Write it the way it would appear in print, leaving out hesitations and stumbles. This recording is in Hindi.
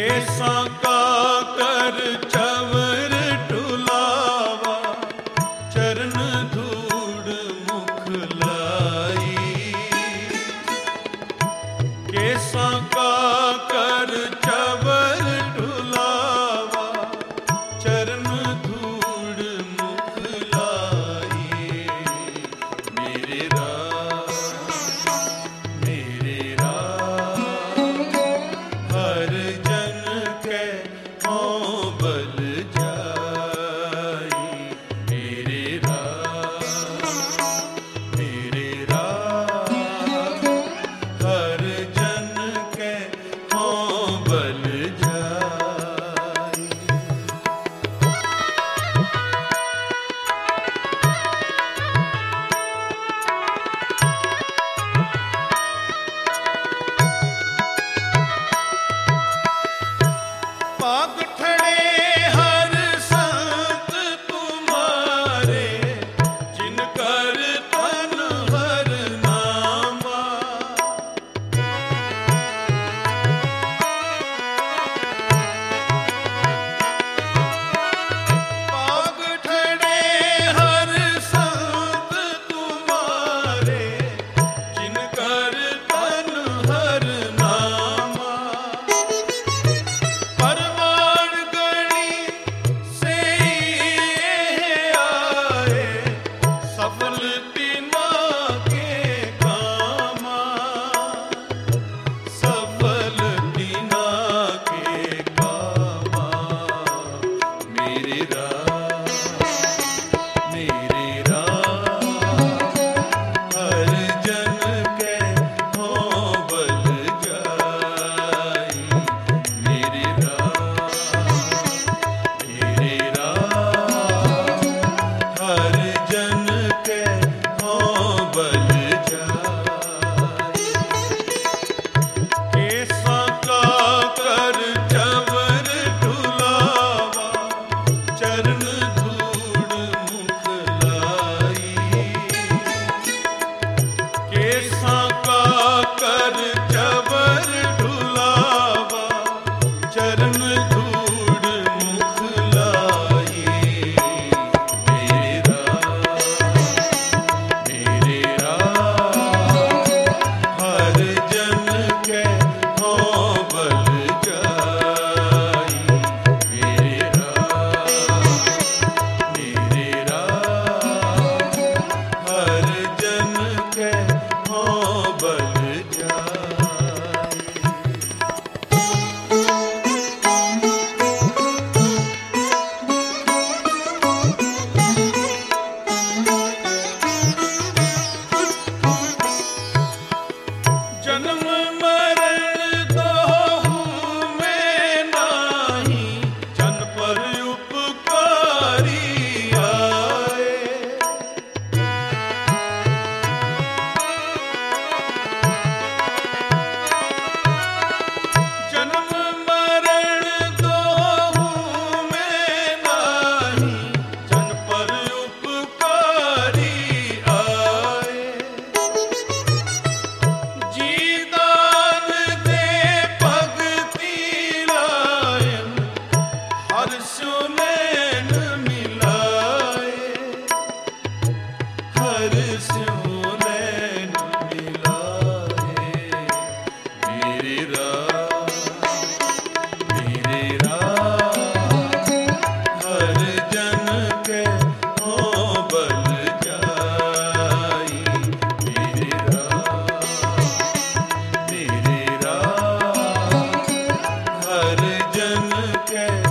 केसां का कर चवर टुलावा, चरण धूड़ मुख लाई। केसां का कर चवर टुलावा, चरण धूड़ मुख लाई। मेरे राम हर जन के हों बल जाई। मेरे राम हर जन के हों बल जाई। पाग ठड़े हर संत तुम्हारे, जिनकर तन हर नामा। पाग ठड़े हर संत तुम्हारे, जिनकर तन हर नामा। परवान गणी से आए, सफल तिना के कामा। सफल तिना के कामा। मेरे राम हर जन के हों बल जाई। मेरे राम हर जन के हों बल जाई। केसां का कर चवर टुलावा, चरण धूड़ मुख लाई। केसां का कर चवर टुलावा, चरण धूड़ मुख लाई। मेरे राम हर जन के हों बल जाई। मेरे राम हर जन के हों बल जाई। जन्म मरण दोहू में नाही, जन पर उपकारी आए। जन्म मरण दोहू में नाही, जन पर उपकारी आए। जीदान दे भगति लायन, हर स्यो नैन मिलाए। हर स्यो नैन मिलाए। मेरे राम हर जन के हों बल जाई। मेरे राम हर जन के